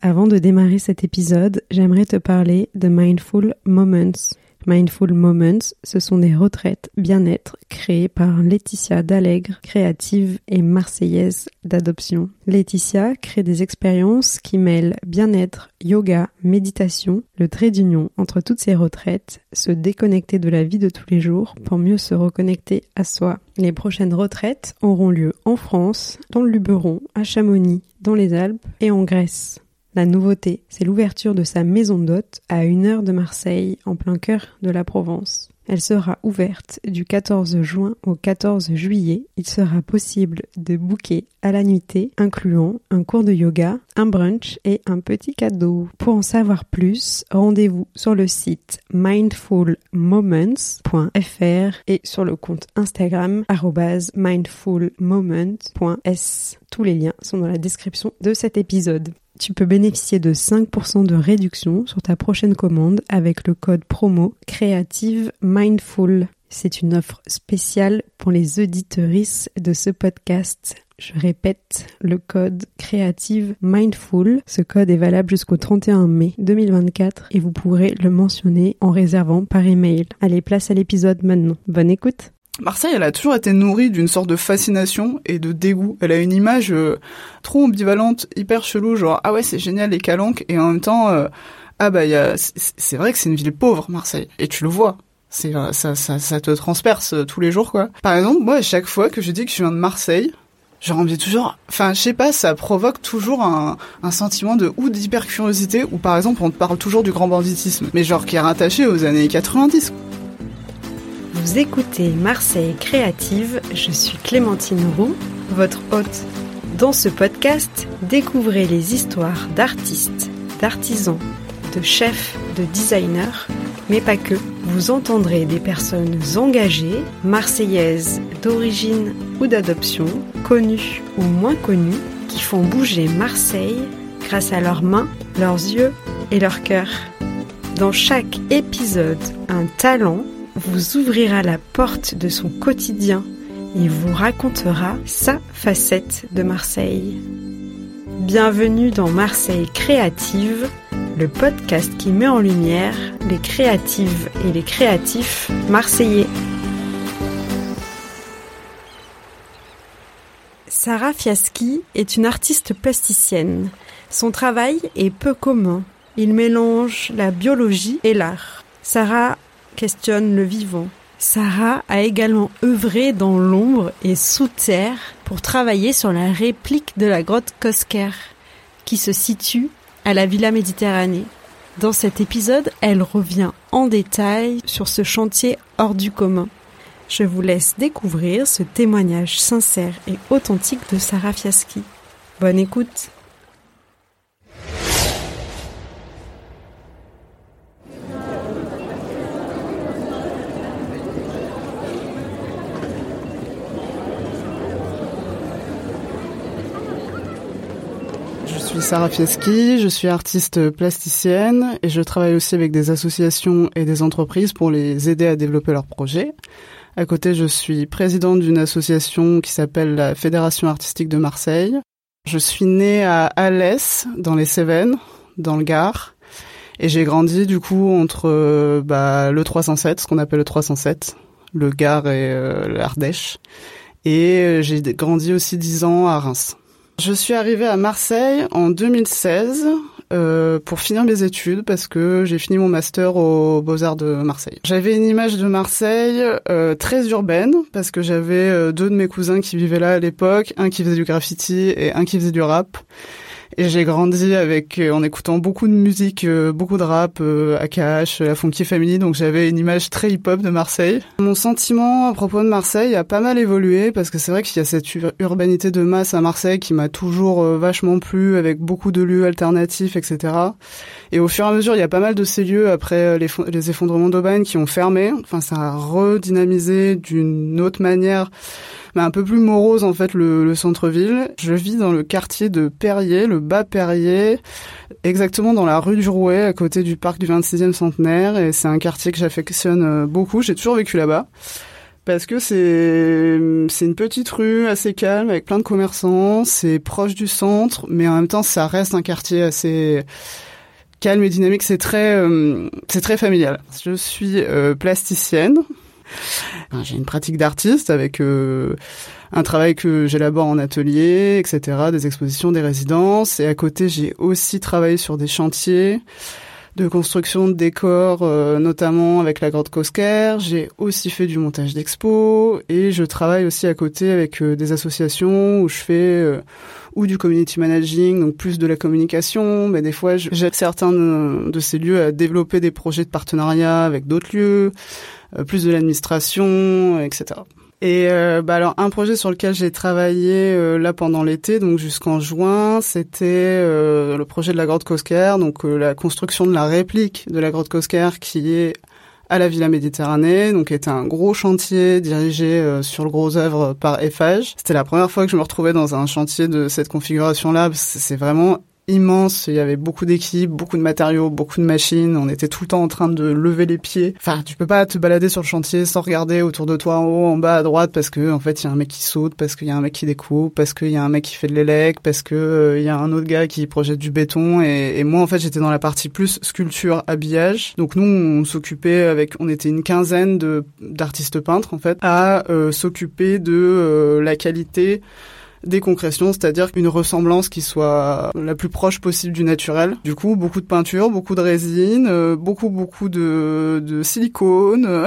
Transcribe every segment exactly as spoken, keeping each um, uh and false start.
Avant de démarrer cet épisode, j'aimerais te parler de Mindful Moments. Mindful Moments, ce sont des retraites bien-être créées par Laetitia D'Allègre, créative et marseillaise d'adoption. Laetitia crée des expériences qui mêlent bien-être, yoga, méditation, le trait d'union entre toutes ces retraites, se déconnecter de la vie de tous les jours pour mieux se reconnecter à soi. Les prochaines retraites auront lieu en France, dans le Luberon, à Chamonix, dans les Alpes et en Grèce. La nouveauté, c'est l'ouverture de sa maison d'hôte à une heure de Marseille, en plein cœur de la Provence. Elle sera ouverte du quatorze juin au quatorze juillet. Il sera possible de booker à la nuitée, incluant un cours de yoga, un brunch et un petit cadeau. Pour en savoir plus, rendez-vous sur le site mindful moments point f r et sur le compte Instagram arobase mindful moments point s. Tous les liens sont dans la description de cet épisode. Tu peux bénéficier de cinq pour cent de réduction sur ta prochaine commande avec le code promo Creative Mindful. C'est une offre spéciale pour les auditeuristes de ce podcast. Je répète, le code Creative Mindful. Ce code est valable jusqu'au trente et un mai deux mille vingt-quatre et vous pourrez le mentionner en réservant par email. Allez, place à l'épisode maintenant. Bonne écoute. Marseille, elle a toujours été nourrie d'une sorte de fascination et de dégoût. Elle a une image euh, trop ambivalente, hyper chelou, genre ah ouais c'est génial les calanques, et en même temps euh, ah bah y a c'est, c'est vrai que c'est une ville pauvre Marseille, et tu le vois. C'est euh, ça ça ça te transperce euh, tous les jours quoi. Par exemple, moi à chaque fois que je dis que je viens de Marseille, j'ai envie toujours, enfin je sais pas, ça provoque toujours un un sentiment de ou d'hyper curiosité, ou par exemple on te parle toujours du grand banditisme, mais genre qui est rattaché aux années quatre-vingt-dix. Vous écoutez Marseille Créative, je suis Clémentine Roux, votre hôte. Dans ce podcast, découvrez les histoires d'artistes, d'artisans, de chefs, de designers, mais pas que. Vous entendrez des personnes engagées, marseillaises d'origine ou d'adoption, connues ou moins connues, qui font bouger Marseille grâce à leurs mains, leurs yeux et leur cœur. Dans chaque épisode, un talent vous ouvrira la porte de son quotidien et vous racontera sa facette de Marseille. Bienvenue dans Marseille Créative, le podcast qui met en lumière les créatives et les créatifs marseillais. Sarah Fiaschi est une artiste plasticienne. Son travail est peu commun. Il mélange la biologie et l'art. Sarah questionne le vivant. Sarah a également œuvré dans l'ombre et sous terre pour travailler sur la réplique de la grotte Cosquer, qui se situe à la Villa Méditerranée. Dans cet épisode, elle revient en détail sur ce chantier hors du commun. Je vous laisse découvrir ce témoignage sincère et authentique de Sarah Fiaschi. Bonne écoute. Je suis Sarah Fiaschi, je suis artiste plasticienne et je travaille aussi avec des associations et des entreprises pour les aider à développer leurs projets. À côté, je suis présidente d'une association qui s'appelle la Fédération artistique de Marseille. Je suis née à Alès, dans les Cévennes, dans le Gard, et j'ai grandi du coup entre euh, bah, le trois cent sept, ce qu'on appelle le trois cent sept, le Gard et euh, l'Ardèche, et euh, j'ai grandi aussi dix ans à Reims. Je suis arrivée à Marseille en deux mille seize euh, pour finir mes études parce que j'ai fini mon master aux Beaux-Arts de Marseille. J'avais une image de Marseille euh, très urbaine parce que j'avais euh, deux de mes cousins qui vivaient là à l'époque, un qui faisait du graffiti et un qui faisait du rap. Et j'ai grandi avec euh, en écoutant beaucoup de musique, euh, beaucoup de rap, euh, A K H, la Funky Family, donc j'avais une image très hip-hop de Marseille. Mon sentiment à propos de Marseille a pas mal évolué parce que c'est vrai qu'il y a cette ur- urbanité de masse à Marseille qui m'a toujours euh, vachement plu, avec beaucoup de lieux alternatifs, et cetera. Et au fur et à mesure, il y a pas mal de ces lieux après les, fo- les effondrements d'Aubagne qui ont fermé. Enfin, ça a redynamisé d'une autre manière, mais un peu plus morose en fait le, le centre-ville. Je vis dans le quartier de Perrier, le bas Perrier, exactement dans la rue du Rouet, à côté du parc du vingt-sixième centenaire, et c'est un quartier que j'affectionne beaucoup. J'ai toujours vécu là-bas. Parce que c'est c'est une petite rue assez calme avec plein de commerçants, c'est proche du centre, mais en même temps ça reste un quartier assez calme et dynamique. C'est très euh, c'est très familial. Je suis euh, plasticienne. Enfin, j'ai une pratique d'artiste avec euh, un travail que j'élabore en atelier, et cetera, des expositions, des résidences. Et à côté, j'ai aussi travaillé sur des chantiers de construction de décors, euh, notamment avec la grotte Cosquer. J'ai aussi fait du montage d'expos et je travaille aussi à côté avec euh, des associations où je fais euh, ou du community managing, donc plus de la communication, mais des fois j'aide certains de, de ces lieux à développer des projets de partenariat avec d'autres lieux, euh, plus de l'administration, et cetera. Et euh, bah alors un projet sur lequel j'ai travaillé euh, là pendant l'été, donc jusqu'en juin, c'était euh, le projet de la grotte Cosquer, donc euh, la construction de la réplique de la grotte Cosquer qui est à la Villa Méditerranée, donc était un gros chantier dirigé euh, sur le gros œuvre par Eiffage. C'était la première fois que je me retrouvais dans un chantier de cette configuration-là. C'est vraiment immense, il y avait beaucoup d'équipes, beaucoup de matériaux, beaucoup de machines, on était tout le temps en train de lever les pieds. Enfin, tu peux pas te balader sur le chantier sans regarder autour de toi en haut, en bas, à droite, parce que en fait, il y a un mec qui saute, parce qu'il y a un mec qui découpe, parce qu'il y a un mec qui fait de l'élec, parce que euh, il y a un autre gars qui projette du béton, et, et moi en fait, j'étais dans la partie plus sculpture, habillage. Donc nous, on s'occupait avec, on était une quinzaine de d'artistes peintres en fait, à euh, s'occuper de euh, la qualité des concrétions, c'est-à-dire une ressemblance qui soit la plus proche possible du naturel. Du coup, beaucoup de peinture, beaucoup de résine, euh, beaucoup beaucoup de, de silicone.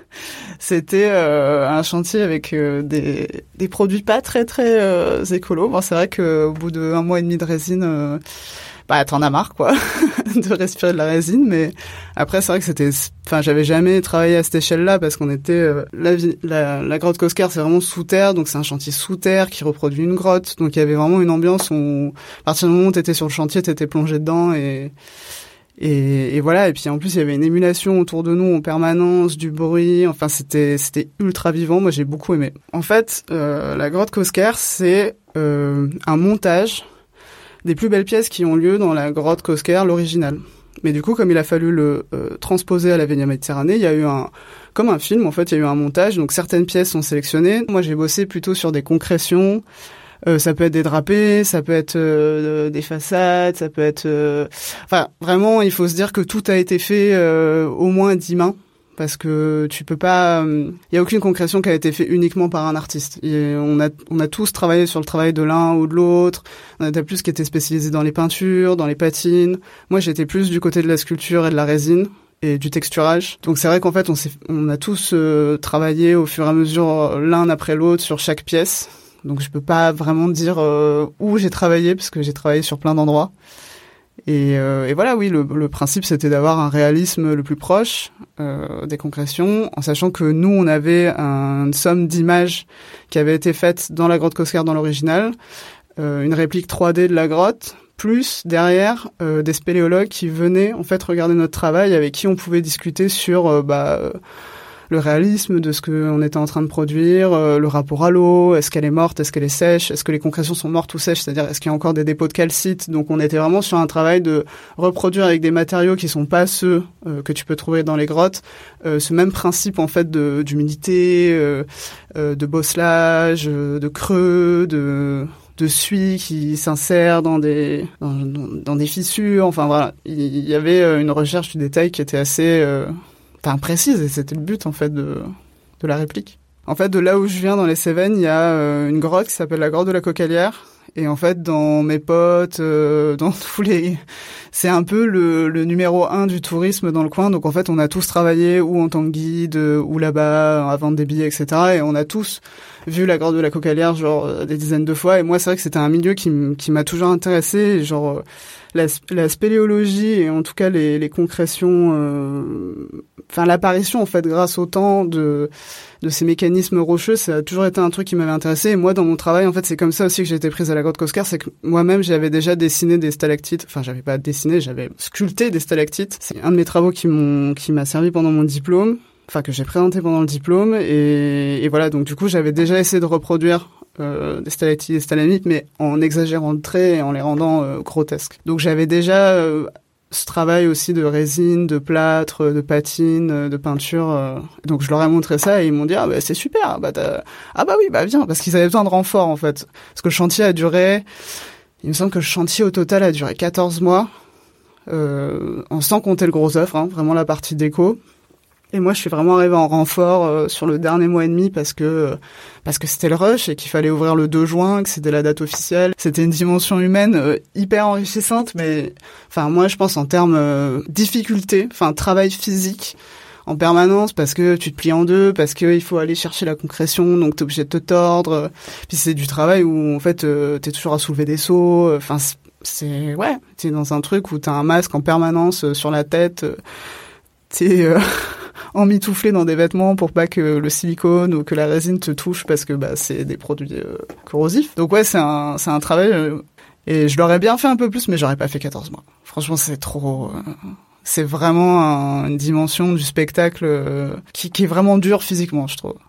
C'était euh, un chantier avec euh, des, des produits pas très très euh, écolos. Bon, c'est vrai qu'au bout d'un mois et demi de résine, euh, bah t'en as marre quoi, de respirer de la résine. Mais après, c'est vrai que c'était, enfin, j'avais jamais travaillé à cette échelle-là parce qu'on était euh, la, la la grotte Cosquer, c'est vraiment sous terre, donc c'est un chantier sous terre qui reproduit une grotte. Donc il y avait vraiment une ambiance où, à partir du moment où t'étais sur le chantier, t'étais plongé dedans et Et, et voilà, et puis en plus il y avait une émulation autour de nous en permanence, du bruit, enfin c'était c'était ultra vivant, moi j'ai beaucoup aimé. En fait, euh, la grotte Cosquer, c'est euh, un montage des plus belles pièces qui ont lieu dans la grotte Cosquer, l'original. Mais du coup, comme il a fallu le euh, transposer à la Villa Méditerranée, il y a eu un, comme un film en fait, il y a eu un montage, donc certaines pièces sont sélectionnées. Moi j'ai bossé plutôt sur des concrétions. Euh, ça peut être des drapés, ça peut être euh, des façades, ça peut être... Euh... Enfin, vraiment, il faut se dire que tout a été fait euh, au moins dix mains, parce que tu peux pas... Il euh, y a aucune concrétion qui a été faite uniquement par un artiste. Et on a on a tous travaillé sur le travail de l'un ou de l'autre. On a plus qui étaient spécialisés dans les peintures, dans les patines. Moi, j'étais plus du côté de la sculpture et de la résine et du texturage. Donc c'est vrai qu'en fait, on, s'est, on a tous euh, travaillé au fur et à mesure l'un après l'autre sur chaque pièce. Donc je peux pas vraiment dire euh, où j'ai travaillé parce que j'ai travaillé sur plein d'endroits. Et, euh, et voilà, oui, le, le principe c'était d'avoir un réalisme le plus proche euh, des concrétions, en sachant que nous on avait un, une somme d'images qui avait été faite dans la grotte Cosquer dans l'original, euh, une réplique trois D de la grotte, plus derrière euh, des spéléologues qui venaient en fait regarder notre travail, avec qui on pouvait discuter sur euh, bah euh, le réalisme de ce qu'on était en train de produire, euh, le rapport à l'eau, est-ce qu'elle est morte, est-ce qu'elle est sèche, est-ce que les concrétions sont mortes ou sèches, c'est-à-dire est-ce qu'il y a encore des dépôts de calcite. Donc on était vraiment sur un travail de reproduire avec des matériaux qui sont pas ceux euh, que tu peux trouver dans les grottes, euh, ce même principe en fait de d'humidité, euh, euh, de bosselage, euh, de creux, de de suie qui s'insère dans des dans, dans, dans des fissures. Enfin voilà, il y, y avait une recherche du détail qui était assez euh, Enfin, précise, et c'était le but en fait de de la réplique. En fait, de là où je viens dans les Cévennes, il y a euh, une grotte qui s'appelle la grotte de la Cocalière. Et en fait, dans mes potes, euh, dans tous les, c'est un peu le, le numéro un du tourisme dans le coin. Donc en fait, on a tous travaillé ou en tant que guide ou là-bas à vendre des billets, et cetera. Et on a tous vu la grotte de la Cocalière genre des dizaines de fois. Et moi, c'est vrai que c'était un milieu qui m- qui m'a toujours intéressé. Genre la, la spéléologie et en tout cas les, les concrétions, euh, enfin l'apparition en fait grâce au temps de de ces mécanismes rocheux, ça a toujours été un truc qui m'avait intéressé. Et moi, dans mon travail, en fait, c'est comme ça aussi que j'ai été prise à la grotte Cosquer, c'est que moi-même, j'avais déjà dessiné des stalactites. Enfin, j'avais pas dessiné, j'avais sculpté des stalactites. C'est un de mes travaux qui m'ont, qui m'a servi pendant mon diplôme. Enfin, que j'ai présenté pendant le diplôme. Et, et voilà. Donc, du coup, j'avais déjà essayé de reproduire euh, des stalactites et des stalagmites, mais en exagérant le trait et en les rendant euh, grotesques. Donc, j'avais déjà euh, ce travail aussi de résine, de plâtre, de patine, de peinture. Euh. Donc je leur ai montré ça et ils m'ont dit ah bah c'est super, bah t'as... ah bah oui bah viens, parce qu'ils avaient besoin de renfort en fait. Parce que le chantier a duré, il me semble que le chantier au total a duré quatorze mois, euh, en sans compter le gros œuvre, hein, vraiment la partie déco. Et moi, je suis vraiment arrivée en renfort euh, sur le dernier mois et demi parce que euh, parce que c'était le rush et qu'il fallait ouvrir le deux juin, que c'était la date officielle. C'était une dimension humaine euh, hyper enrichissante, mais enfin moi, je pense en termes euh, difficulté, enfin travail physique en permanence parce que tu te plies en deux, parce que il faut aller chercher la concrétion, donc t'es obligé de te tordre. Puis c'est du travail où en fait euh, t'es toujours à soulever des seaux. Enfin c'est, c'est ouais, t'es dans un truc où t'as un masque en permanence euh, sur la tête. Euh, t'es euh, emmitouflé dans des vêtements pour pas que le silicone ou que la résine te touche parce que bah c'est des produits euh, corrosifs. Donc ouais, c'est un c'est un travail euh, et je l'aurais bien fait un peu plus mais j'aurais pas fait quatorze mois. Franchement, c'est trop euh, c'est vraiment un, une dimension du spectacle euh, qui qui est vraiment dure physiquement, je trouve.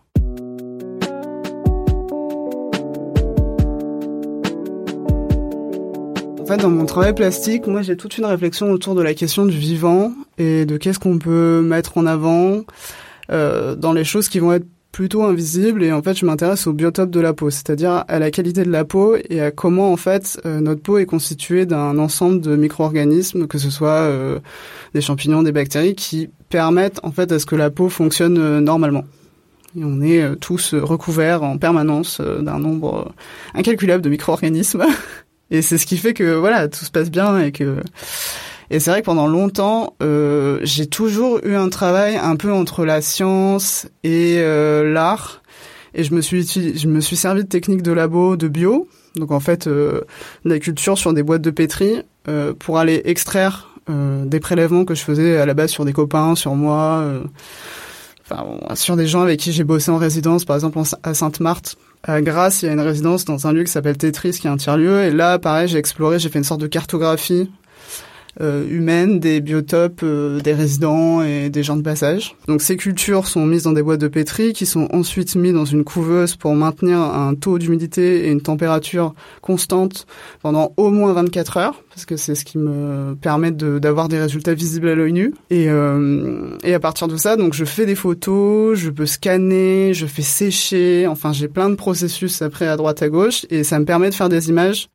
En fait, dans mon travail plastique, moi, j'ai toute une réflexion autour de la question du vivant et de qu'est-ce qu'on peut mettre en avant euh, dans les choses qui vont être plutôt invisibles. Et en fait, je m'intéresse au biotope de la peau, c'est-à-dire à la qualité de la peau et à comment, en fait, euh, notre peau est constituée d'un ensemble de micro-organismes, que ce soit euh, des champignons, des bactéries, qui permettent, en fait, à ce que la peau fonctionne euh, normalement. Et on est euh, tous recouverts en permanence euh, d'un nombre euh, incalculable de micro-organismes. Et c'est ce qui fait que voilà, tout se passe bien et que et c'est vrai que pendant longtemps, euh, j'ai toujours eu un travail un peu entre la science et euh, l'art. Et je me suis je me suis servi de techniques de labo de bio, donc en fait euh, de la culture sur des boîtes de pétri euh, pour aller extraire euh, des prélèvements que je faisais à la base sur des copains, sur moi, euh, enfin bon, sur des gens avec qui j'ai bossé en résidence, par exemple à Sainte-Marthe. À Grasse, il y a une résidence dans un lieu qui s'appelle Tetris, qui est un tiers-lieu. Et là, pareil, j'ai exploré, j'ai fait une sorte de cartographie euh, humaine des biotopes euh, des résidents et des gens de passage. Donc ces cultures sont mises dans des boîtes de pétri qui sont ensuite mises dans une couveuse pour maintenir un taux d'humidité et une température constante pendant au moins vingt-quatre heures, parce que c'est ce qui me permet de, d'avoir des résultats visibles à l'œil nu. Et, euh, et à partir de ça, donc je fais des photos, je peux scanner, je fais sécher, enfin j'ai plein de processus après à droite à gauche, et ça me permet de faire des images.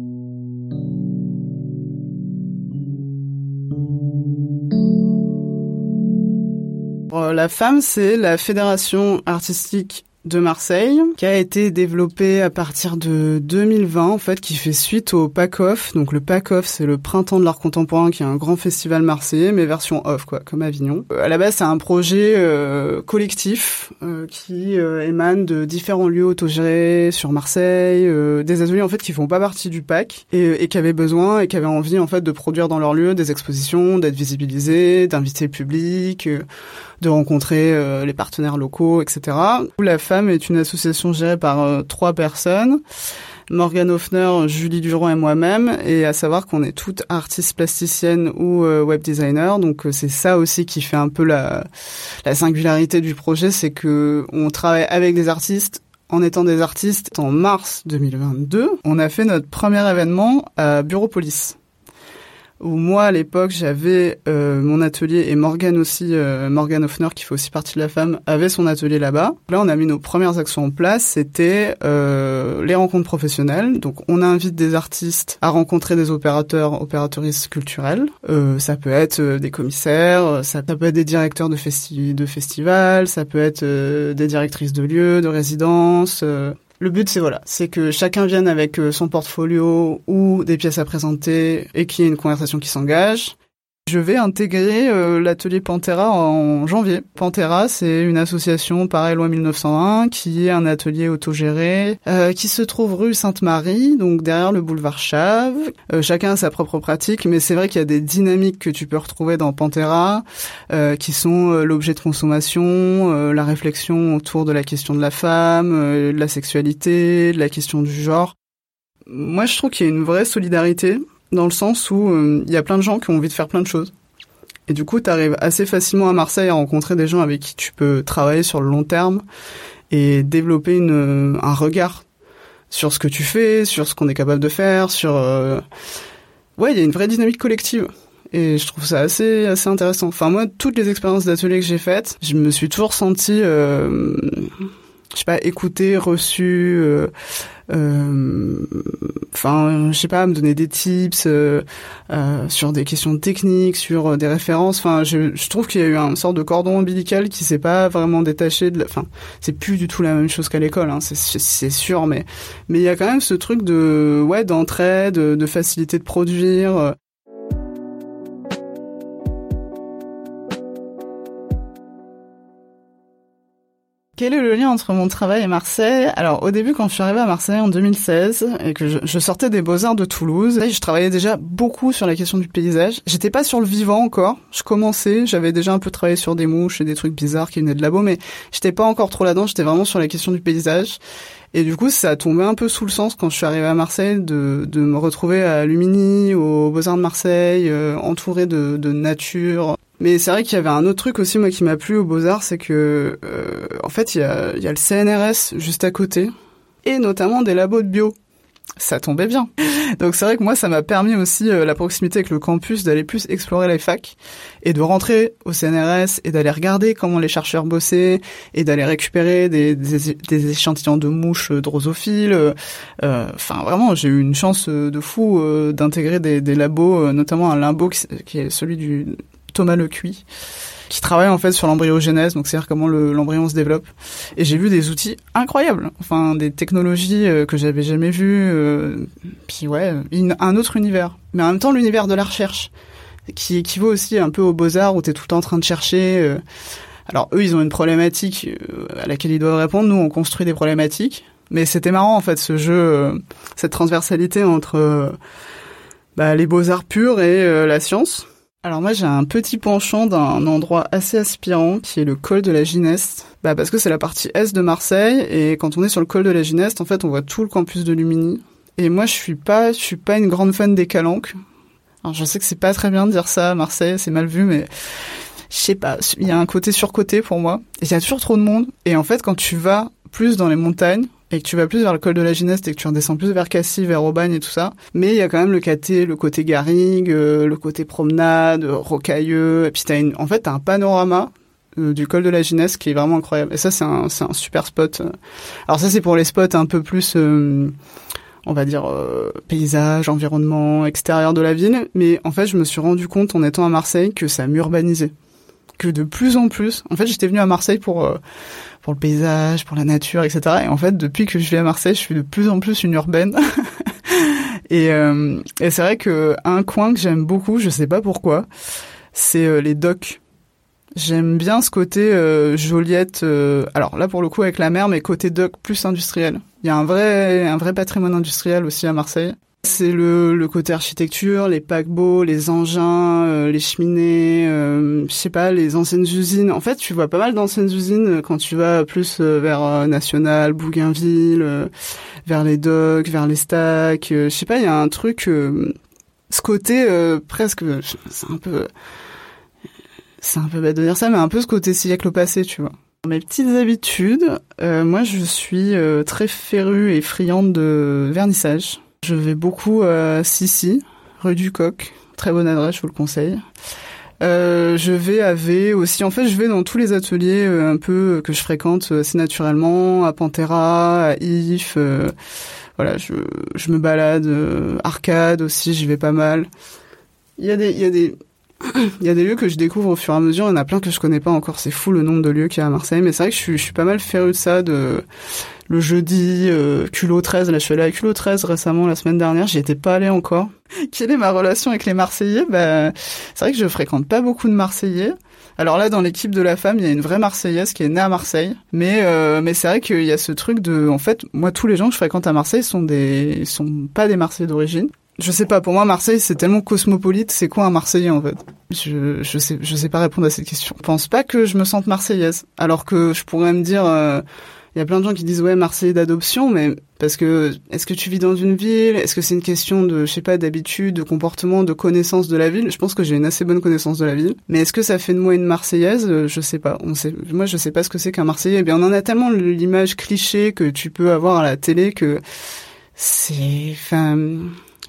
La F A M, c'est la Fédération artistique de Marseille, qui a été développée à partir de deux mille vingt, en fait, qui fait suite au P A C O F. Donc le P A C O F, c'est le Printemps de l'Art Contemporain, qui est un grand festival marseillais, mais version off, quoi, comme Avignon. Euh, à la base, c'est un projet euh, collectif euh, qui euh, émane de différents lieux autogérés sur Marseille, euh, des ateliers en fait qui font pas partie du P A C et, et qui avaient besoin et qui avaient envie en fait de produire dans leur lieu des expositions, d'être visibilisés, d'inviter le public, euh, de rencontrer euh, les partenaires locaux, et cetera. La F A M est une association gérée par euh, trois personnes, Morgane Hoffner, Julie Duron et moi-même, et à savoir qu'on est toutes artistes plasticiennes ou euh, web designers, donc euh, c'est ça aussi qui fait un peu la, la singularité du projet, c'est que on travaille avec des artistes. En étant des artistes, en mars deux mille vingt-deux, on a fait notre premier événement à Bureaupolis, où moi, à l'époque, j'avais euh, mon atelier, et Morgane aussi, euh, Morgane Hoffner, qui fait aussi partie de la F A M, avait son atelier là-bas. Là, on a mis nos premières actions en place, c'était euh, les rencontres professionnelles. Donc, on invite des artistes à rencontrer des opérateurs, opératrices culturelles. Euh, ça peut être euh, des commissaires, ça, ça peut être des directeurs de, festi- de festivals, ça peut être euh, des directrices de lieux, de résidences. Euh, Le but, c'est voilà, c'est que chacun vienne avec son portfolio ou des pièces à présenter et qu'il y ait une conversation qui s'engage. Je vais intégrer euh, l'atelier Pantera en janvier. Pantera, c'est une association, pareil, loi mille neuf cent un, qui est un atelier autogéré, euh, qui se trouve rue Sainte-Marie, donc derrière le boulevard Chave. Euh, chacun a sa propre pratique, mais c'est vrai qu'il y a des dynamiques que tu peux retrouver dans Pantera, euh, qui sont euh, l'objet de consommation, euh, la réflexion autour de la question de la femme, euh, de la sexualité, de la question du genre. Moi, je trouve qu'il y a une vraie solidarité, dans le sens où il euh, y a plein de gens qui ont envie de faire plein de choses. Et du coup, tu arrives assez facilement à Marseille à rencontrer des gens avec qui tu peux travailler sur le long terme et développer une, un regard sur ce que tu fais, sur ce qu'on est capable de faire, sur... Euh... Ouais, il y a une vraie dynamique collective. et je trouve ça assez assez intéressant. Enfin moi, toutes les expériences d'atelier que j'ai faites, je me suis toujours sentie euh, je sais pas, écoutée, reçue, euh, euh, enfin, je sais pas, me donner des tips euh, euh, sur des questions techniques, sur des références. Enfin, je, je trouve qu'il y a eu une sorte de cordon ombilical qui s'est pas vraiment détaché de. La, enfin, c'est plus du tout la même chose qu'à l'école, hein, c'est, c'est sûr, mais mais il y a quand même ce truc de ouais d'entraide, de, de facilité de produire. Quel est le lien entre mon travail et Marseille ? Alors, au début, quand je suis arrivée à Marseille en deux mille seize et que je, je sortais des Beaux-Arts de Toulouse, je travaillais déjà beaucoup sur la question du paysage. J'étais pas sur le vivant encore. Je commençais, j'avais déjà un peu travaillé sur des mouches et des trucs bizarres qui venaient de labo, mais j'étais pas encore trop là-dedans. J'étais vraiment sur la question du paysage. Et du coup, ça a tombé un peu sous le sens quand je suis arrivée à Marseille de, de me retrouver à Lumini, aux Beaux-Arts de Marseille, euh, entourée de, de nature. Mais c'est vrai qu'il y avait un autre truc aussi, moi, qui m'a plu aux Beaux-Arts, c'est que, euh, en fait, il y a, il y a le C N R S juste à côté, et notamment des labos de bio. Ça tombait bien. Donc c'est vrai que moi, ça m'a permis aussi, euh, la proximité avec le campus, d'aller plus explorer les facs, et de rentrer au C N R S, et d'aller regarder comment les chercheurs bossaient, et d'aller récupérer des, des, des échantillons de mouches drosophiles. Euh, enfin, vraiment, j'ai eu une chance de fou euh, d'intégrer des, des labos, euh, notamment un labo qui, qui est celui du Thomas Lecuy, qui travaille en fait sur l'embryogenèse, donc c'est-à-dire comment le, l'embryon se développe. Et j'ai vu des outils incroyables, enfin des technologies euh, que j'avais jamais vues, euh, puis ouais, une, un autre univers. Mais en même temps, l'univers de la recherche, qui équivaut aussi un peu aux Beaux-Arts, où t'es tout le temps en train de chercher. Euh, alors eux, ils ont une problématique euh, à laquelle ils doivent répondre. Nous, on construit des problématiques. Mais c'était marrant en fait ce jeu, euh, cette transversalité entre euh, bah, les Beaux-Arts purs et euh, la science. Alors moi j'ai un petit penchant d'un endroit assez aspirant qui est le col de la Gineste, bah parce que c'est la partie est de Marseille et quand on est sur le col de la Gineste en fait on voit tout le campus de Lumini et moi je suis pas je suis pas une grande fan des calanques. Alors je sais que c'est pas très bien de dire ça à Marseille, c'est mal vu mais je sais pas, il y a un côté surcoté pour moi et il y a toujours trop de monde et en fait quand tu vas plus dans les montagnes et que tu vas plus vers le col de la Gineste et que tu redescends plus vers Cassis, vers Aubagne et tout ça. Mais il y a quand même le côté, le côté garrigue, euh, le côté promenade, rocailleux. Et puis t'as une, en fait, t'as un panorama euh, du col de la Gineste qui est vraiment incroyable. Et ça, c'est un, c'est un super spot. Alors ça, c'est pour les spots un peu plus, euh, on va dire, euh, paysage, environnement, extérieur de la ville. Mais en fait, je me suis rendu compte en étant à Marseille que ça m'urbanisait. Que de plus en plus, en fait, j'étais venue à Marseille pour euh, pour le paysage, pour la nature, et cetera. Et en fait, depuis que je vis à Marseille, je suis de plus en plus une urbaine. et, euh, et c'est vrai que un coin que j'aime beaucoup, je sais pas pourquoi, c'est euh, les docks. J'aime bien ce côté euh, Joliette. Euh, alors là, pour le coup, avec la mer, mais côté dock plus industriel. Il y a un vrai un vrai patrimoine industriel aussi à Marseille. C'est le, le côté architecture, les paquebots, les engins, euh, les cheminées, euh, je sais pas, les anciennes usines. En fait, tu vois pas mal d'anciennes usines quand tu vas plus euh, vers euh, National, Bougainville, euh, vers les docks, vers les stacks. Euh, je sais pas, il y a un truc, euh, ce côté euh, presque, c'est un peu, c'est un peu bête de dire ça, mais un peu ce côté siècle passé, tu vois. Mes petites habitudes, euh, moi je suis euh, très férue et friande de vernissage. Je vais beaucoup à Sissi, rue du Coq. Très bonne adresse, je vous le conseille. Euh, je vais à V aussi. En fait, je vais dans tous les ateliers euh, un peu que je fréquente assez naturellement, à Pantera, à I F. Euh, voilà, je, je me balade. Euh, Arcade aussi, j'y vais pas mal. Il y a des, il y a des, il y a des lieux que je découvre au fur et à mesure. Il y en a plein que je connais pas encore. C'est fou le nombre de lieux qu'il y a à Marseille. Mais c'est vrai que je suis, je suis pas mal féru de ça, de le jeudi, euh, Culot treize. Là, je suis allée à Culot treize récemment, la semaine dernière. J'y étais pas allée encore. Quelle est ma relation avec les Marseillais? Bah, c'est vrai que je fréquente pas beaucoup de Marseillais. Alors là, dans l'équipe de la femme, il y a une vraie Marseillaise qui est née à Marseille. Mais, euh, mais c'est vrai qu'il y a ce truc de, en fait, moi, tous les gens que je fréquente à Marseille sont des, sont pas des Marseillais d'origine. Je sais pas, pour moi, Marseille, c'est tellement cosmopolite. C'est quoi un Marseillais, en fait? Je, je sais, je sais pas répondre à cette question. Je pense pas que je me sente marseillaise. Alors que je pourrais me dire, euh, il y a plein de gens qui disent, ouais, Marseillais d'adoption, mais parce que, est-ce que tu vis dans une ville? Est-ce que c'est une question de, je sais pas, d'habitude, de comportement, de connaissance de la ville? Je pense que j'ai une assez bonne connaissance de la ville. Mais est-ce que ça fait de moi une Marseillaise? Je sais pas. On sait, moi, je sais pas ce que c'est qu'un Marseillais. Eh bien, on en a tellement l'image cliché que tu peux avoir à la télé que c'est, enfin, je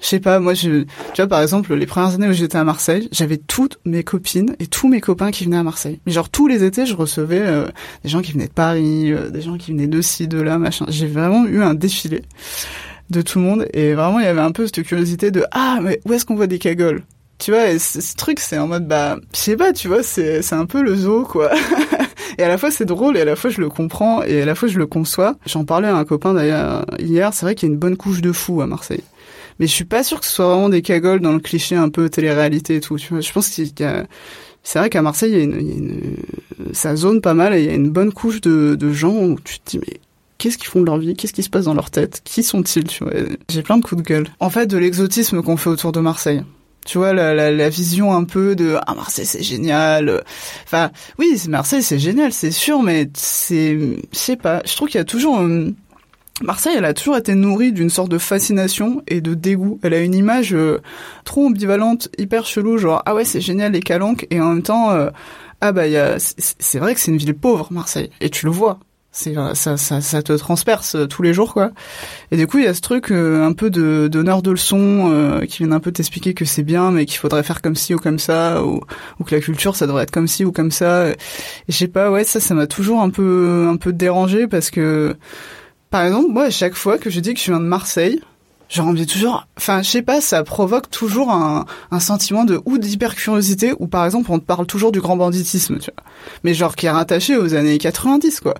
Je sais pas, moi, je, tu vois, par exemple, les premières années où j'étais à Marseille, j'avais toutes mes copines et tous mes copains qui venaient à Marseille. Mais genre, tous les étés, je recevais euh, des gens qui venaient de Paris, euh, des gens qui venaient de ci, de là, machin. J'ai vraiment eu un défilé de tout le monde. Et vraiment, il y avait un peu cette curiosité de « Ah, mais où est-ce qu'on voit des cagoles ?» Tu vois, et ce, ce truc, c'est en mode, bah, je sais pas, tu vois, c'est, c'est un peu le zoo, quoi. Et à la fois, c'est drôle, et à la fois, je le comprends, et à la fois, je le conçois. J'en parlais à un copain, d'ailleurs, hier, c'est vrai qu'il y a une bonne couche de fous à Marseille. Mais je suis pas sûr que ce soit vraiment des cagoles dans le cliché un peu télé-réalité et tout, tu vois. Je pense qu'il y a, c'est vrai qu'à Marseille, il y a une, il y a une, ça zone pas mal, et il y a une bonne couche de, de gens où tu te dis, mais, qu'est-ce qu'ils font de leur vie? Qu'est-ce qui se passe dans leur tête? Qui sont-ils, tu vois? J'ai plein de coups de gueule. En fait, de l'exotisme qu'on fait autour de Marseille. Tu vois, la, la, la vision un peu de « Ah, Marseille, c'est génial !» Enfin, oui, Marseille, c'est génial, c'est sûr, mais c'est... Je sais pas, je trouve qu'il y a toujours... Euh, Marseille, elle a toujours été nourrie d'une sorte de fascination et de dégoût. Elle a une image euh, trop ambivalente, hyper chelou, genre « Ah ouais, c'est génial, les calanques !» Et en même temps, euh, ah bah, y a... c'est, c'est vrai que c'est une ville pauvre, Marseille, et tu le vois. C'est ça, ça, ça te transperce tous les jours, quoi. Et du coup, il y a ce truc euh, un peu de donneur de leçons euh, qui viennent un peu t'expliquer que c'est bien, mais qu'il faudrait faire comme ci ou comme ça, ou, ou que la culture, ça devrait être comme ci ou comme ça. Et je sais pas, ouais, ça, ça m'a toujours un peu, un peu dérangé parce que, par exemple, moi, à chaque fois que je dis que je viens de Marseille, genre, on me dit toujours, enfin, je sais pas, ça provoque toujours un, un sentiment de, ou d'hyper-curiosité, ou par exemple, on te parle toujours du grand banditisme, tu vois. Mais genre, qui est rattaché aux années quatre-vingt-dix, quoi.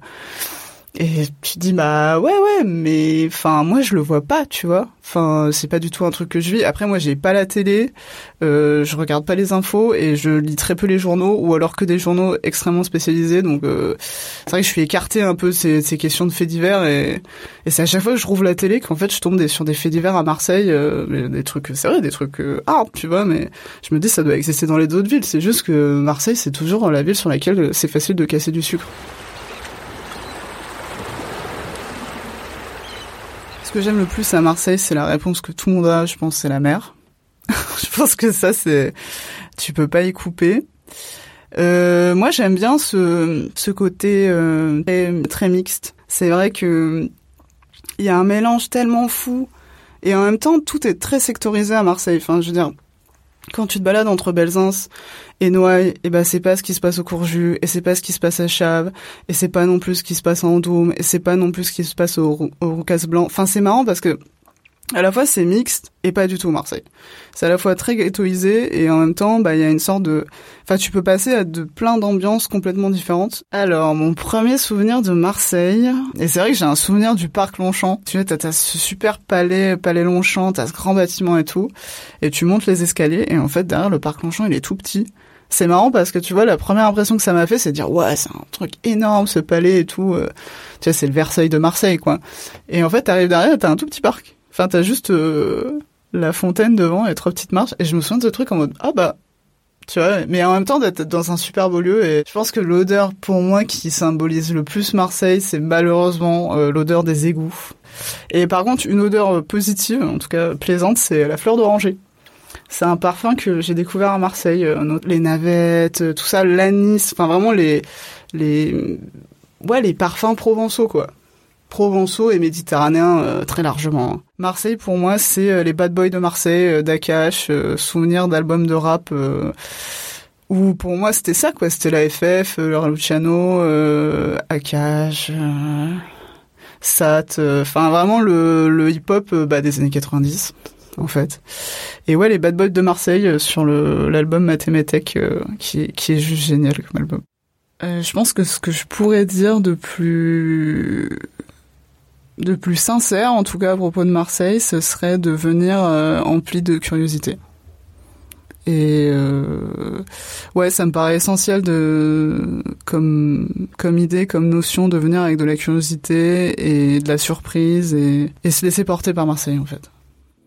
Et tu dis, bah, ouais, ouais, mais, enfin, moi, je le vois pas, tu vois. Enfin, c'est pas du tout un truc que je vis. Après, moi, j'ai pas la télé, euh, je regarde pas les infos, et je lis très peu les journaux, ou alors que des journaux extrêmement spécialisés, donc, euh, c'est vrai que je suis écarté un peu de ces, ces questions de faits divers, et, et c'est à chaque fois que je rouvre la télé qu'en fait, je tombe des, sur des faits divers à Marseille, euh, des trucs, c'est vrai, des trucs, euh, hard, tu vois, mais je me dis, ça doit exister dans les autres villes. C'est juste que Marseille, c'est toujours la ville sur laquelle c'est facile de casser du sucre. Ce que j'aime le plus à Marseille, c'est la réponse que tout le monde a, je pense, c'est la mer. Je pense que ça, c'est, tu peux pas y couper. Euh, moi, j'aime bien ce, ce côté euh, très, très mixte. C'est vrai que il y a un mélange tellement fou, et en même temps, tout est très sectorisé à Marseille. Enfin, je veux dire, quand tu te balades entre Belzins et Noailles, et ben c'est pas ce qui se passe au Courjus, et c'est pas ce qui se passe à Chaves, et c'est pas non plus ce qui se passe en Doum, et c'est pas non plus ce qui se passe au, au Roucas Blanc. Enfin, c'est marrant parce que à la fois c'est mixte et pas du tout Marseille. C'est à la fois très ghettoisé et en même temps, bah il y a une sorte de, enfin tu peux passer à de plein d'ambiances complètement différentes. Alors mon premier souvenir de Marseille, et c'est vrai que j'ai un souvenir du parc Longchamp. Tu vois, t'as, t'as ce super palais, palais Longchamp, t'as ce grand bâtiment et tout, et tu montes les escaliers et en fait derrière le parc Longchamp il est tout petit. C'est marrant parce que tu vois, la première impression que ça m'a fait, c'est de dire ouais, c'est un truc énorme ce palais et tout. Euh, tu vois, c'est le Versailles de Marseille quoi. Et en fait, t'arrives derrière, t'as un tout petit parc. Enfin, t'as juste euh, la fontaine devant et trois petites marches. Et je me souviens de ce truc en mode ah bah, tu vois. Mais en même temps d'être dans un super beau lieu. Et je pense que l'odeur pour moi qui symbolise le plus Marseille, c'est malheureusement euh, l'odeur des égouts. Et par contre, une odeur positive, en tout cas plaisante, c'est la fleur d'oranger. C'est un parfum que j'ai découvert à Marseille, euh, les navettes, tout ça, l'anis, enfin vraiment les les ouais les parfums provençaux quoi, provençaux et méditerranéens euh, très largement. Marseille pour moi c'est euh, les bad boys de Marseille, euh, d'Akash, euh, souvenirs d'albums de rap. Euh, où pour moi c'était ça quoi, c'était la F F, euh, le Luciano, euh, Akash, euh, Sat, enfin euh, vraiment le le hip hop euh, bah, des années quatre-vingt-dix. En fait. Et ouais, les Bad Boys de Marseille euh, sur le l'album Mathémathèque euh, qui est qui est juste génial comme album. Euh, je pense que ce que je pourrais dire de plus de plus sincère, en tout cas à propos de Marseille, ce serait de venir euh, empli de curiosité. Et euh, ouais, ça me paraît essentiel de comme comme idée, comme notion de venir avec de la curiosité et de la surprise et, et se laisser porter par Marseille en fait.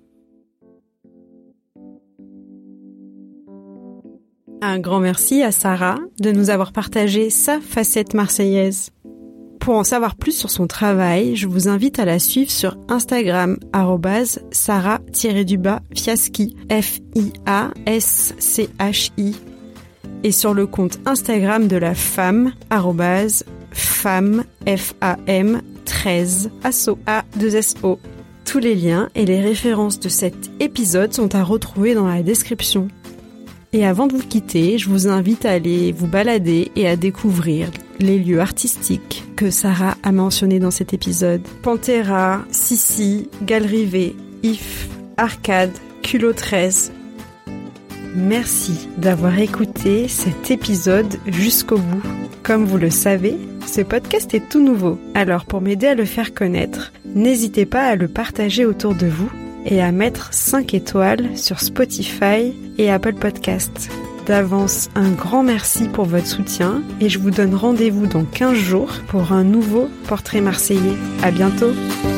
Un grand merci à Sarah de nous avoir partagé sa facette marseillaise. Pour en savoir plus sur son travail, je vous invite à la suivre sur Instagram, arrobase sarah-du-bas fiaschi, F I A S C H I, et sur le compte Instagram de la femme, arrobase femme, F A M, treize, asso, A deux S O. Tous les liens et les références de cet épisode sont à retrouver dans la description. Et avant de vous quitter, je vous invite à aller vous balader et à découvrir les lieux artistiques que Sarah a mentionnés dans cet épisode. Pantera, Sissi, Galerie V, If, Arcade, Culot treize. Merci d'avoir écouté cet épisode jusqu'au bout. Comme vous le savez, ce podcast est tout nouveau. Alors pour m'aider à le faire connaître, n'hésitez pas à le partager autour de vous et à mettre cinq étoiles sur Spotify et Apple Podcasts. D'avance, un grand merci pour votre soutien et je vous donne rendez-vous dans quinze jours pour un nouveau portrait marseillais. À bientôt!